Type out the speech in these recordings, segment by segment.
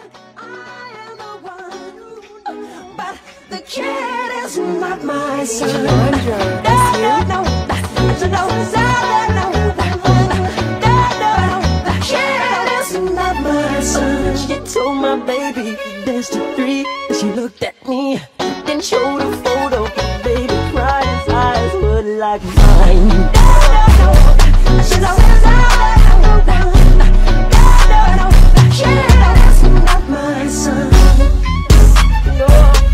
I am the one, but the kid is not my son. No, the kid is not my son. She told my baby there's the three. She looked at me, then showed a photo. Baby cried, his eyes were like mine. She knows not my son. No.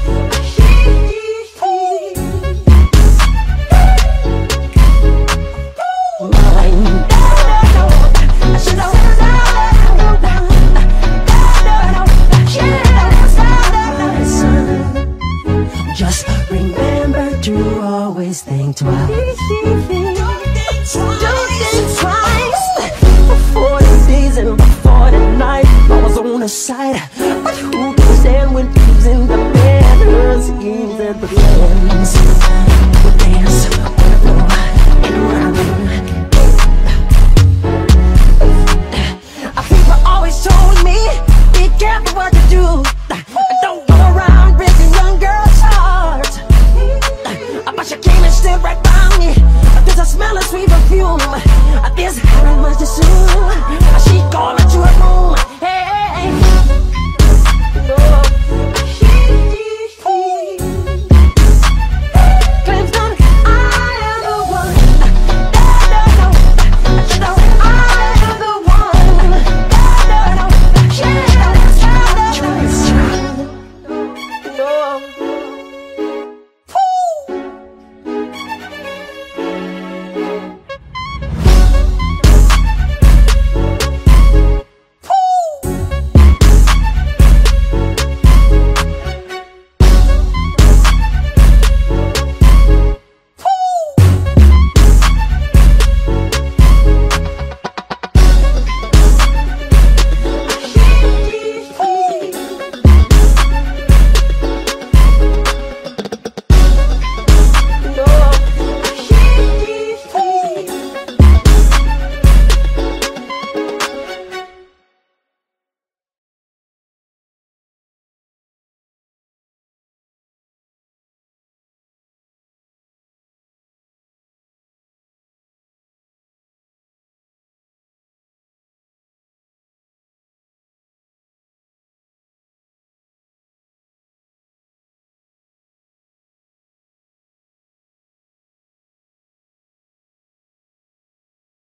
Mine. She knows my son. Just remember to always think twice. Don't think twice. For 40 days and for 40 nights I was on the side, but who